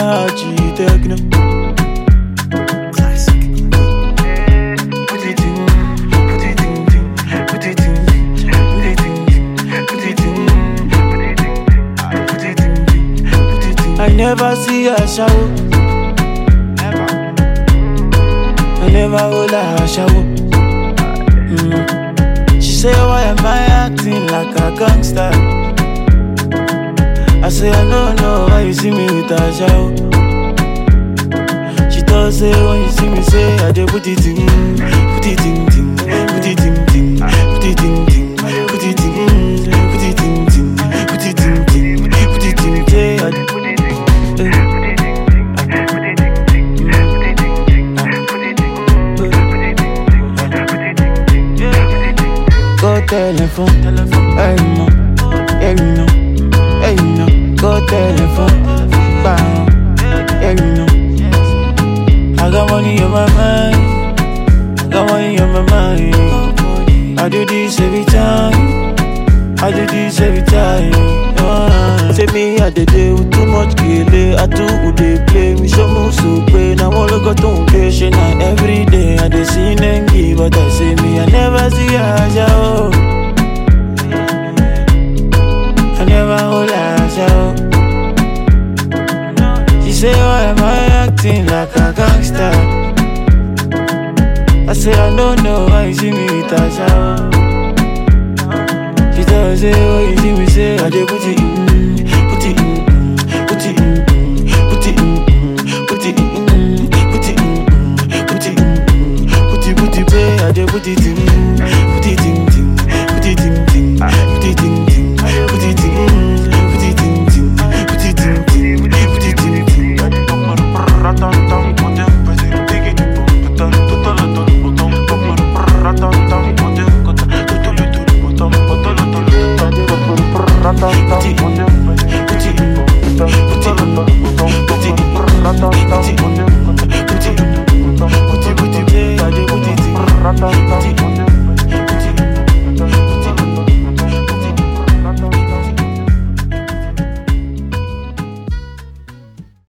Haji techno. I never see her shower. I never hold her shower. She say, why am I acting like a gangster? I say, I don't know why you see me with a shower. She does say, when you see me, say, I dey put it in, put it in, put it in, put it in, put it in, put it in, put it in, put it in, say, I dey put it in. Go telephone, hey no, hey no, hey no. Go telephone, bam, hey no. I got money on my mind, I got money on my mind. I do this every time, I do this every time. Say me I dey with too much kele, I too good dey play. Me show me so play, now all I got to play. She now every day I dey see Nengi, but I say me I never see her show. I never hold her show. She say why am I acting like a gangster? I say I don't know why you see me with her show. She does say what you see me say, I dey put it in. Put it in, put it in, put it in, put it in, put it in, put it in, put it, pay. I dey put it in, put it in, put it in, put it in, put it in, put it in, put it in, put it in, put it in. Put it